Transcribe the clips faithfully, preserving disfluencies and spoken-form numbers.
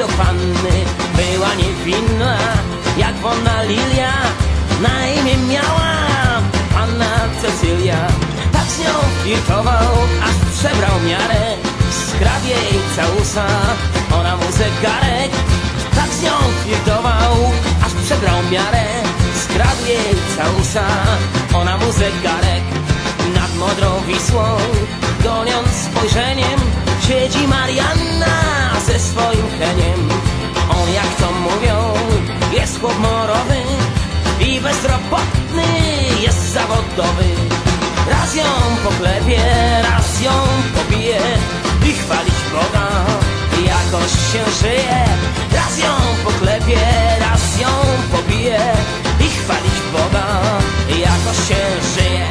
panny. Była niewinna, jak wonna lilia, na imię miała panna Cecylia. Tak z nią flirtował, aż przebrał miarę, skradł jej całusa, ona mu zegarek. Tak z nią flirtował, aż przebrał miarę, skradł jej całusa, ona mu zegarek. Nad modrą Wisłą, goniąc spojrzeniem, siedzi Marianna ze swoim heniem. On, jak to mówią, jest chłop morowy i bezrobotny jest zawodowy. Raz ją poklepie, raz ją pobije i chwalić Boga jakoś się żyje. Raz ją poklepie, raz ją pobije i chwalić Boga jakoś się żyje.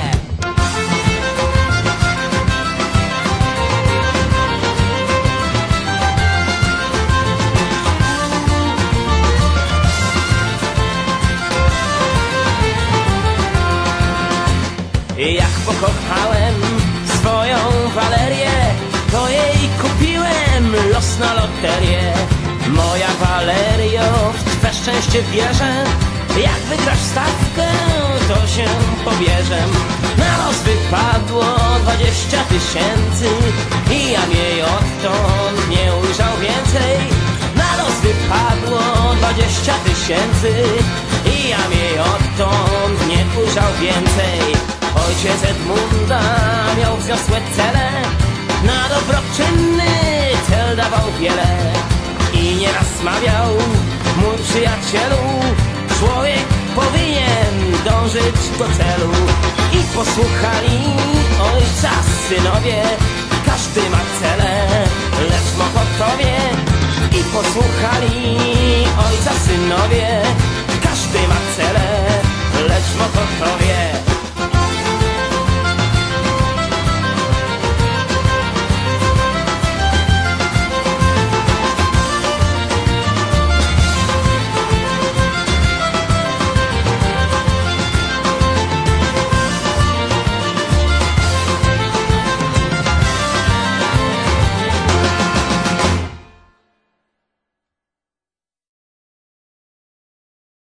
Jak pokochałem swoją Walerię, to jej kupiłem los na loterię. Moja Walerio, w twe szczęście wierzę, jak wygrasz stawkę, to się pobierzem. Na los wypadło dwadzieścia tysięcy i ja jej odtąd nie ujrzał więcej. Na los wypadło dwadzieścia tysięcy i ja jej odtąd nie ujrzał więcej. Ojciec Edmunda miał wzniosłe cele, na dobroczynny cel dawał wiele. I nieraz mawiał, mój przyjacielu, człowiek powinien dążyć do celu. I posłuchali ojca synowie, każdy ma cele, lecz Mokotowie. I posłuchali ojca synowie,